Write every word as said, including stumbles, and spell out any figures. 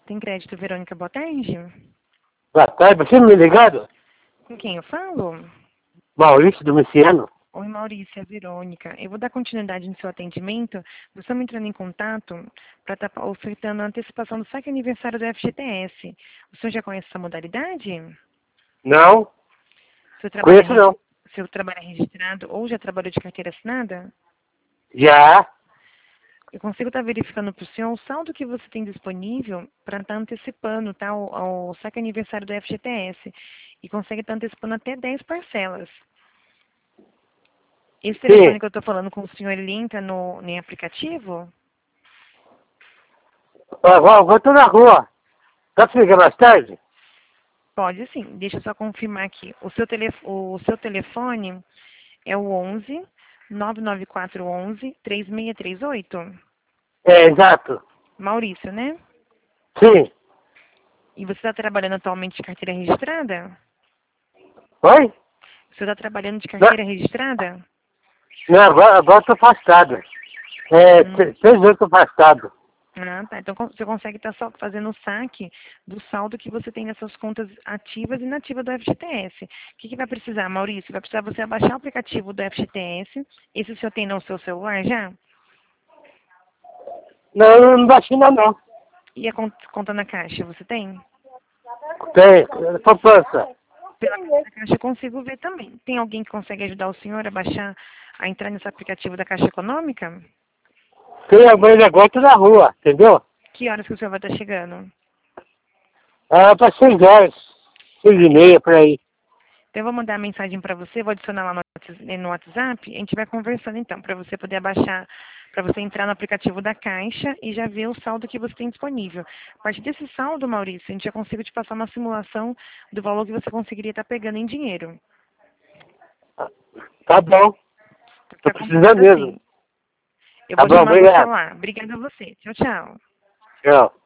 Tem crédito, Verônica, boa tarde. Boa tarde, você me ligado? Com quem eu falo? Maurício Domiciano. Oi, Maurício, é a Verônica. Eu vou dar continuidade no seu atendimento. Nós estamos entrando em contato para estar tá ofertando a antecipação do saque aniversário do F G T S. O senhor já conhece essa modalidade? Não, Seu trabalho, é conheço regi- não. seu trabalho é registrado ou já trabalhou de carteira assinada? Já, Eu consigo estar verificando para o senhor o saldo que você tem disponível para estar antecipando tá, o, o saque aniversário do F G T S. E consegue estar antecipando até dez parcelas. Esse telefone sim. que eu estou falando com o senhor, ele entra no, no aplicativo? Eu vou, vou tô na rua. Dá pra ligar mais tarde? Pode sim. Deixa eu só confirmar aqui. O seu, telef o seu telefone é o onze, nove nove quatro onze, três seis três oito? É, exato. Maurício, né? Sim. E você está trabalhando atualmente de carteira registrada? Oi? Você está trabalhando de Não, carteira registrada? não agora, agora eu tô afastado. É, Hum. t- três anos que eu tô afastado. Ah, tá. Então con- você consegue estar só fazendo o saque do saldo que você tem nessas contas ativas e inativas do F G T S. O que, que vai precisar, Maurício? Vai precisar você abaixar o aplicativo do F G T S. Esse o senhor tem no seu celular já? Não, eu não baixei ainda não. E a con- conta na caixa, você tem? Tem, poupança. Pela conta da caixa eu consigo ver também. Tem alguém que consegue ajudar o senhor a baixar, a entrar nesse aplicativo da Caixa Econômica? Tem amanhã agora, eu tô na rua, entendeu? Que horas que o senhor vai estar chegando? Ah, para seis horas. Seis e meia, por aí. Então eu vou mandar a mensagem para você, vou adicionar lá no Whats- no WhatsApp, a gente vai conversando então, para você poder abaixar, para você entrar no aplicativo da Caixa e já ver o saldo que você tem disponível. A partir desse saldo, Maurício, a gente já consigo te passar uma simulação do valor que você conseguiria estar pegando em dinheiro. Tá bom. Então Tô fica precisando combinado mesmo. assim. Eu Tá vou bom, chamar você obrigado. lá. Obrigada a você. Tchau, tchau. Tchau.